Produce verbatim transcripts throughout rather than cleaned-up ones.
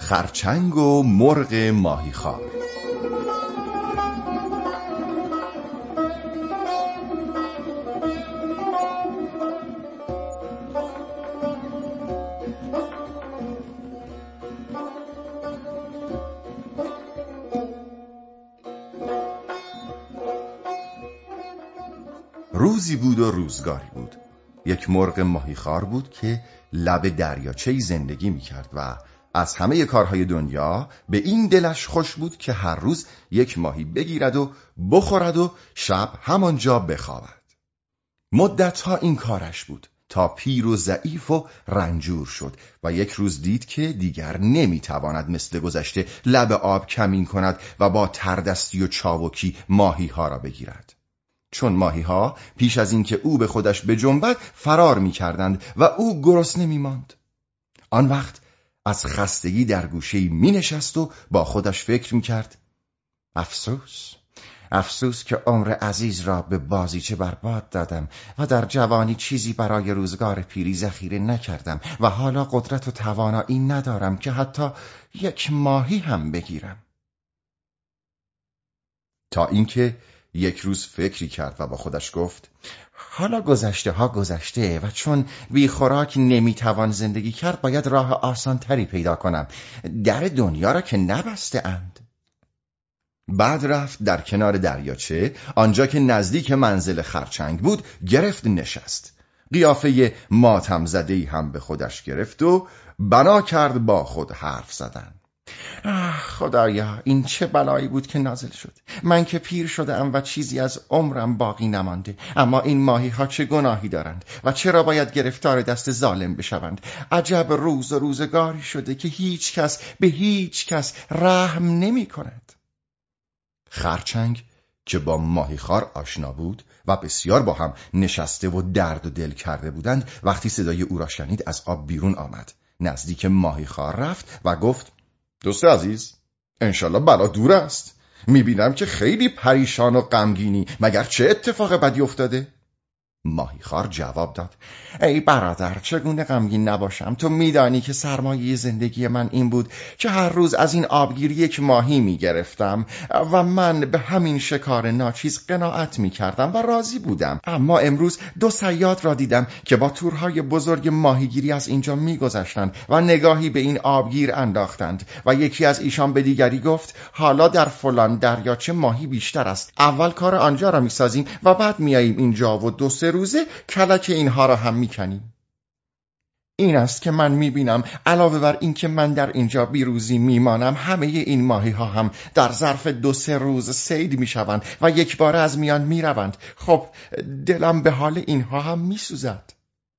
خرچنگ و مرغ ماهیخوار. روزی بود و روزگاری بود. یک مرغ ماهیخوار بود که لب دریاچه‌ای زندگی می‌کرد و از همه کارهای دنیا به این دلش خوش بود که هر روز یک ماهی بگیرد و بخورد و شب همانجا بخوابد. مدتها این کارش بود تا پیر و ضعیف و رنجور شد و یک روز دید که دیگر نمیتواند مثل گذشته لب آب کمین کند و با تردستی و چاوکی ماهی ها را بگیرد. چون ماهی ها پیش از اینکه او به خودش بجنبد فرار میکردند و او گرسنه میماند. آن وقت از خستگی در گوشه‌ای مینشست و با خودش فکر میکرد: افسوس افسوس که عمر عزیز را به بازیچه برباد دادم و در جوانی چیزی برای روزگار پیری ذخیره نکردم و حالا قدرت و توانایی ندارم که حتی یک ماهی هم بگیرم. تا اینکه یک روز فکری کرد و با خودش گفت: حالا گذشته ها گذشته و چون بی خوراک نمیتوان زندگی کرد باید راه آسان تری پیدا کنم. در دنیا را که نبسته اند. بعد رفت در کنار دریاچه، آنجا که نزدیک منزل خرچنگ بود گرفت نشست. قیافه ماتم زده‌ای هم به خودش گرفت و بنا کرد با خود حرف زدن. آه خدایا، این چه بلایی بود که نازل شد. من که پیر شدم و چیزی از عمرم باقی نمانده، اما این ماهی ها چه گناهی دارند و چرا باید گرفتار دست ظالم بشوند؟ عجب روز و روزگاری شده که هیچ کس به هیچ کس رحم نمی کند. خرچنگ که با ماهیخوار آشنا بود و بسیار با هم نشسته و درد و دل کرده بودند، وقتی صدای او را شنید از آب بیرون آمد، نزدیک ماهیخوار رفت و گفت: دوست عزیز، انشالله بلا دور است. میبینم که خیلی پریشان و غمگینی، مگر چه اتفاق بدی افتاده؟ ماهیخوار جواب داد: ای برادر، چگونه غمگین نباشم؟ تو میدانی که سرمایه زندگی من این بود که هر روز از این آبگیری یک ماهی میگرفتم و من به همین شکار ناچیز قناعت میکردم و راضی بودم. اما امروز دو صیاد را دیدم که با تورهای بزرگ ماهیگیری از اینجا میگذشتند و نگاهی به این آبگیر انداختند و یکی از ایشان به دیگری گفت: حالا در فلان دریاچه ماهی بیشتر است، اول کار آنجا را میسازیم و بعد میاییم اینجا و دو سه روزه کلک اینها را هم میکنیم. این است که من میبینم علاوه بر این که من در اینجا بیروزی میمانم، همه این ماهی ها هم در ظرف دو سه روز صید میشوند و یک بار از میان میروند. خب دلم به حال اینها هم میسوزد.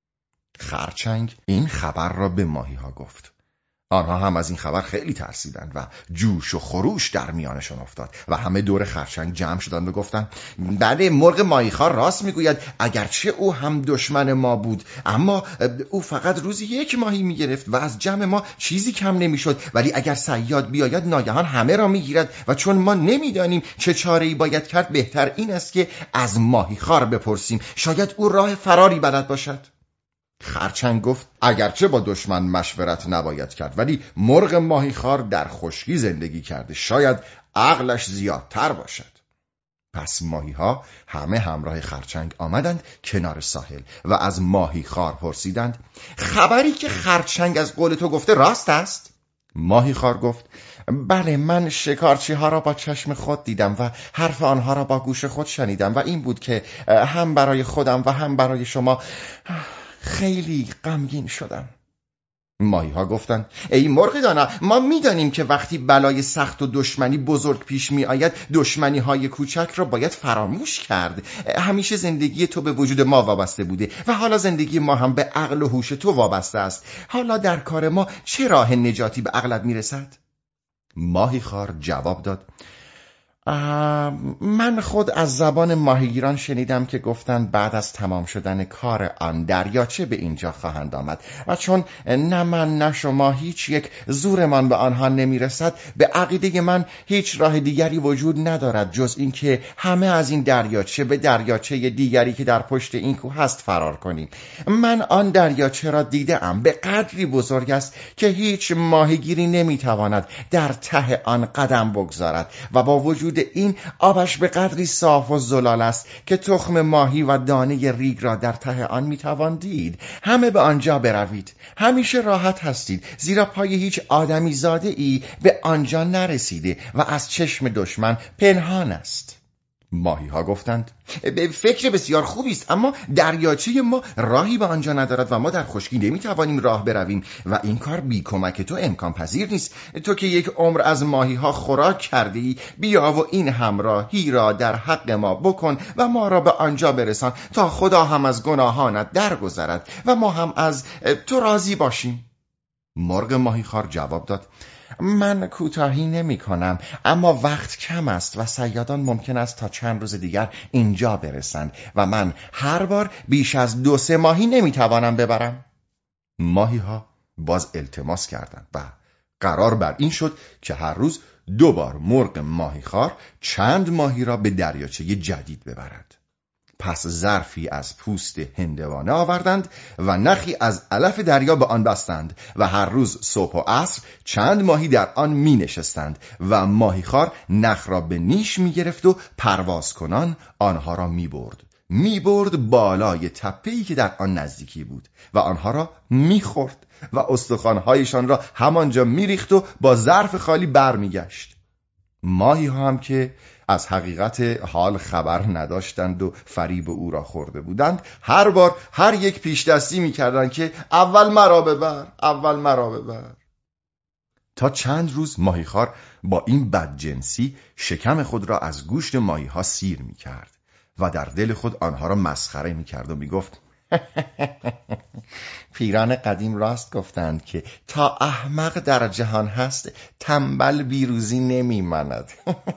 خرچنگ این خبر را به ماهی ها گفت. آنها هم از این خبر خیلی ترسیدند و جوش و خروش در میانشان افتاد و همه دور خرچنگ جمع شدند و گفتند: بله، مرغ ماهیخوار راست میگوید. اگرچه او هم دشمن ما بود، اما او فقط روزی یک ماهی میگرفت و از جمع ما چیزی کم نمیشد، ولی اگر صیاد بیاید ناگهان همه را میگیرد و چون ما نمیدانیم چه چاره‌ای باید کرد، بهتر این است که از ماهیخوار بپرسیم، شاید او راه فراری بلد باشد. خرچنگ گفت: اگرچه با دشمن مشورت نباید کرد، ولی مرغ ماهیخوار در خشکی زندگی کرده، شاید عقلش زیادتر باشد. پس ماهی ها همه همراه خرچنگ آمدند کنار ساحل و از ماهیخوار پرسیدند: خبری که خرچنگ از قول تو گفته راست است؟ ماهیخوار گفت: بله، من شکارچی ها را با چشم خود دیدم و حرف آنها را با گوش خود شنیدم و این بود که هم برای خودم و هم برای شما خیلی غمگین شدم. ماهی ها گفتند: ای مرغ دانا، ما میدانیم که وقتی بلای سخت و دشمنی بزرگ پیش می آید، دشمنی های کوچک را باید فراموش کرد. همیشه زندگی تو به وجود ما وابسته بوده و حالا زندگی ما هم به عقل و هوش تو وابسته است. حالا در کار ما چه راه نجاتی به عقلت میرسد؟ ماهی خار جواب داد: من خود از زبان ماهیگیران شنیدم که گفتند بعد از تمام شدن کار آن دریاچه به اینجا خواهند آمد و چون نه من نه شما هیچ یک زورمان به آنها نمیرسد، به عقیده من هیچ راه دیگری وجود ندارد جز اینکه همه از این دریاچه به دریاچه دیگری که در پشت این کوه هست فرار کنیم. من آن دریاچه را دیده‌ام، به قدری بزرگ است که هیچ ماهیگیری نمیتواند در ته آن قدم بگذارد و با وجود این آبش به قدری صاف و زلال است که تخم ماهی و دانه ریگ را در ته آن میتوان دید. همه به آنجا بروید، همیشه راحت هستید، زیرا پای هیچ آدمی زاده ای به آنجا نرسیده و از چشم دشمن پنهان است. ماهی ها گفتند فکر بسیار خوبی است، اما دریاچه ما راهی به آنجا ندارد و ما در خشکی نمیتوانیم راه برویم و این کار بی کمک تو امکان پذیر نیست. تو که یک عمر از ماهی ها خوراک کردی، بیا و این همراهی را در حق ما بکن و ما را به آنجا برسان تا خدا هم از گناهانت درگذرد و ما هم از تو راضی باشیم. مرغ ماهیخوار جواب داد من کوتاهی نمی کنم، اما وقت کم است و صیادان ممکن است تا چند روز دیگر اینجا برسند و من هر بار بیش از دو سه ماهی نمی توانم ببرم. ماهی ها باز التماس کردند و قرار بر این شد که هر روز دو بار مرغ ماهیخوار چند ماهی را به دریاچه جدید ببرد. پس ظرفی از پوست هندوانه آوردند و نخی از علف دریا به آن بستند و هر روز صبح و عصر چند ماهی در آن می نشستند و ماهیخوار نخ را به نیش می گرفت و پرواز کنان آنها را می برد. می برد بالای تپه‌ای که در آن نزدیکی بود و آنها را می خورد و استخوان‌هایشان را همانجا می ریخت و با ظرف خالی بر می گشت. ماهی ها هم که از حقیقت حال خبر نداشتند و فریب او را خورده بودند، هر بار هر یک پیش دستی می کردند که اول مرا ببر، اول مرا ببر. تا چند روز ماهیخوار با این بدجنسی شکم خود را از گوشت ماهی ها سیر می کرد و در دل خود آنها را مسخره می کرد و می گفت پیران قدیم راست گفتند که تا احمق در جهان هست تنبل بیروزی نمی ماند.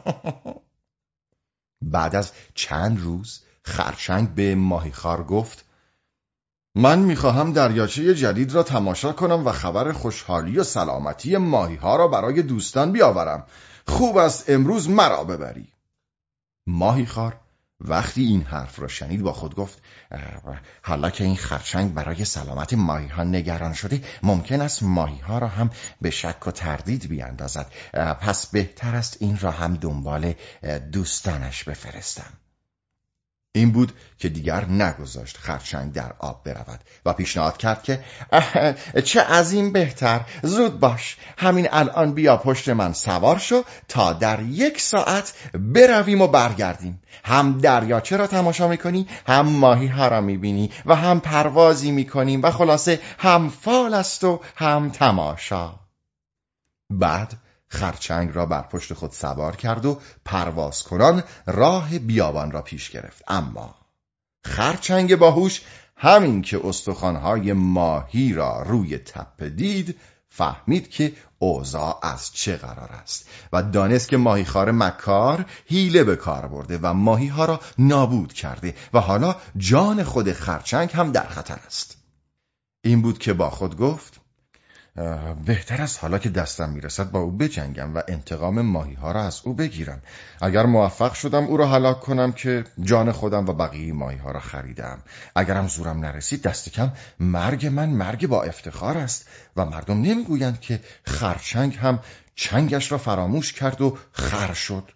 بعد از چند روز خرچنگ به ماهیخوار گفت من میخواهم دریاچه جدید را تماشا کنم و خبر خوشحالی و سلامتی ماهی ها را برای دوستان بیاورم. خوب است امروز مرا ببری. ماهیخوار وقتی این حرف را شنید با خود گفت حالا که این خرچنگ برای سلامت ماهی ها نگران شده، ممکن است ماهی ها را هم به شک و تردید بیاندازد. پس بهتر است این را هم دنبال دوستانش بفرستم. این بود که دیگر نگذاشت خرچنگ در آب برود و پیشنهاد کرد که چه از این بهتر، زود باش، همین الان بیا پشت من سوار شو تا در یک ساعت برویم و برگردیم. هم دریاچه را تماشا میکنی، هم ماهی ها را میبینی و هم پروازی میکنیم و خلاصه هم فال است و هم تماشا. بعد خرچنگ را بر پشت خود سوار کرد و پرواز کنان راه بیابان را پیش گرفت. اما خرچنگ باهوش همین که استخوان‌های ماهی را روی تپه دید، فهمید که اوضاع از چه قرار است و دانست که ماهیخوار مکار حیله به کار برده و ماهی ها را نابود کرده و حالا جان خود خرچنگ هم در خطر است. این بود که با خود گفت بهتر است حالا که دستم میرسد با او بجنگم و انتقام ماهی ها را از او بگیرم. اگر موفق شدم او را هلاک کنم که جان خودم و بقیه ماهی ها را خریدم. اگرم زورم نرسید دست کم مرگ من مرگ با افتخار است و مردم نمیگویند که خرچنگ هم چنگش را فراموش کرد و خر شد.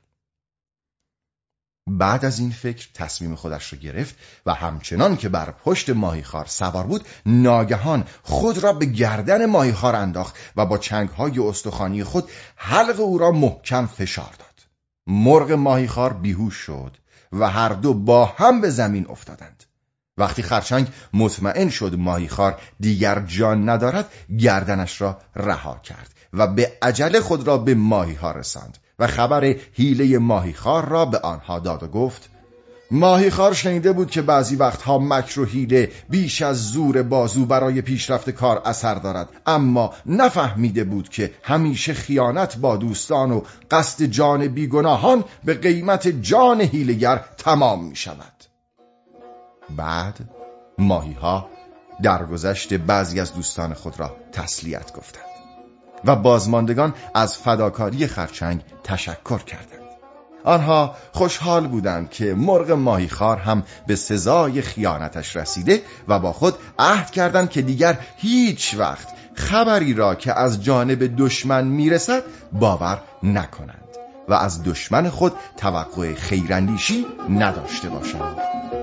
بعد از این فکر تصمیم خودش را گرفت و همچنان که بر پشت ماهیخوار سوار بود، ناگهان خود را به گردن ماهیخوار انداخت و با چنگ‌های استخوانی خود حلق او را محکم فشار داد. مرغ ماهیخوار بیهوش شد و هر دو با هم به زمین افتادند. وقتی خرچنگ مطمئن شد ماهیخوار دیگر جان ندارد، گردنش را رها کرد و به عجله خود را به ماهی‌ها رساند و خبر حیله ماهیخوار را به آنها داد و گفت ماهیخوار شنیده بود که بعضی وقتها مکر و حیله بیش از زور بازو برای پیشرفت کار اثر دارد، اما نفهمیده بود که همیشه خیانت با دوستان و قصد جان بیگناهان به قیمت جان حیله‌گر تمام می شود. بعد ماهیها درگذشت بعضی از دوستان خود را تسلیت گفتند و بازماندگان از فداکاری خرچنگ تشکر کردند. آنها خوشحال بودند که مرغ ماهیخوار هم به سزای خیانتش رسیده و با خود عهد کردند که دیگر هیچ وقت خبری را که از جانب دشمن میرسد باور نکنند و از دشمن خود توقع خیراندیشی نداشته باشند.